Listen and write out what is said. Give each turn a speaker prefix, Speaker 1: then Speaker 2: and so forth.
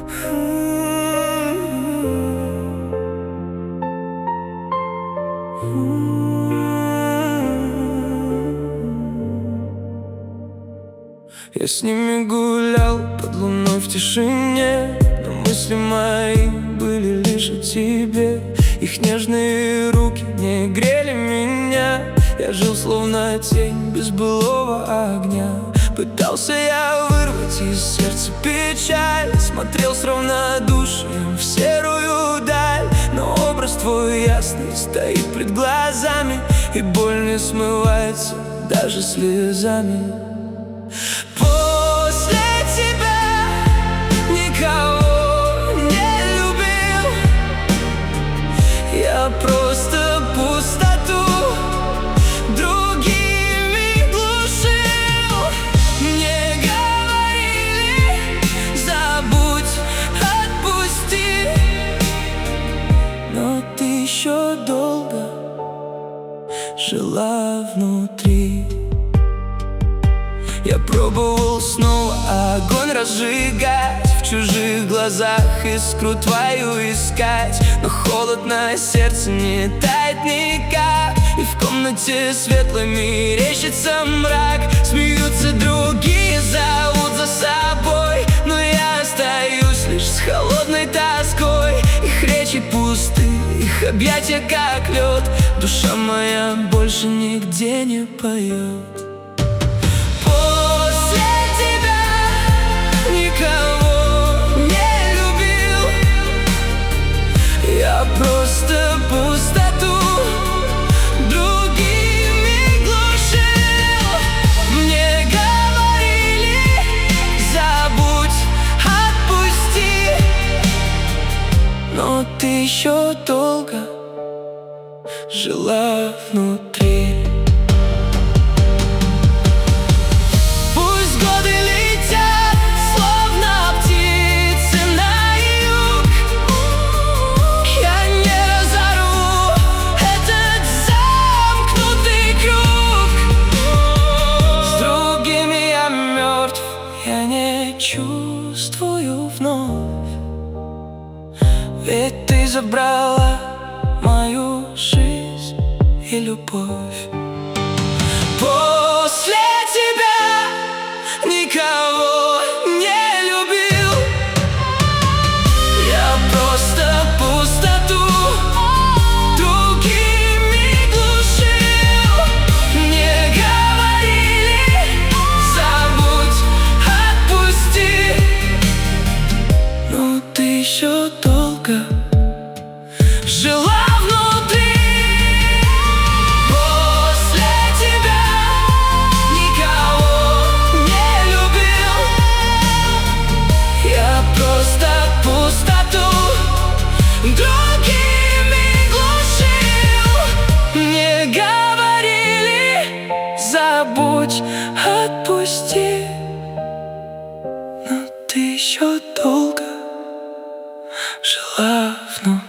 Speaker 1: Я с ними гулял под луной в тишине, но мысли мои были лишь о тебе. Их нежные руки не грели меня. Я жил словно тень без былого огня. Пытался я вырвать из сердца печаль, смотрел с равнодушием в серую даль. Но образ твой ясный стоит пред глазами, и боль не смывается даже слезами. После тебя никого не любил. Я просто пустоту другими глушил. Мне говорили: забудь, отпусти. Но ты еще долго жила внутри. Я пробовал снова огонь разжигать, в чужих глазах искру твою искать. Но холод на сердце не тает никак, и в комнате светлой мерещится мрак. Смеются другие, зовут за собой, но я остаюсь лишь с холодной тоской. Их речи пусты, их объятия как лед. Душа моя больше нигде не поет. Никого не любил. Я просто пустоту другими глушил. Мне говорили: забудь, отпусти. Но ты еще долго жила внутри. Я не чувствую вновь, ведь ты забрала мою жизнь и любовь. После тебя никого не любил. Я просто пустоту другими глушил. Мне говорили: забудь, отпусти. Но ты еще долго жила внутри. После тебя никого не любил. Я просто пустоту другими глушил. Мне говорили: забудь, отпусти. Но ты еще долго жила внутри.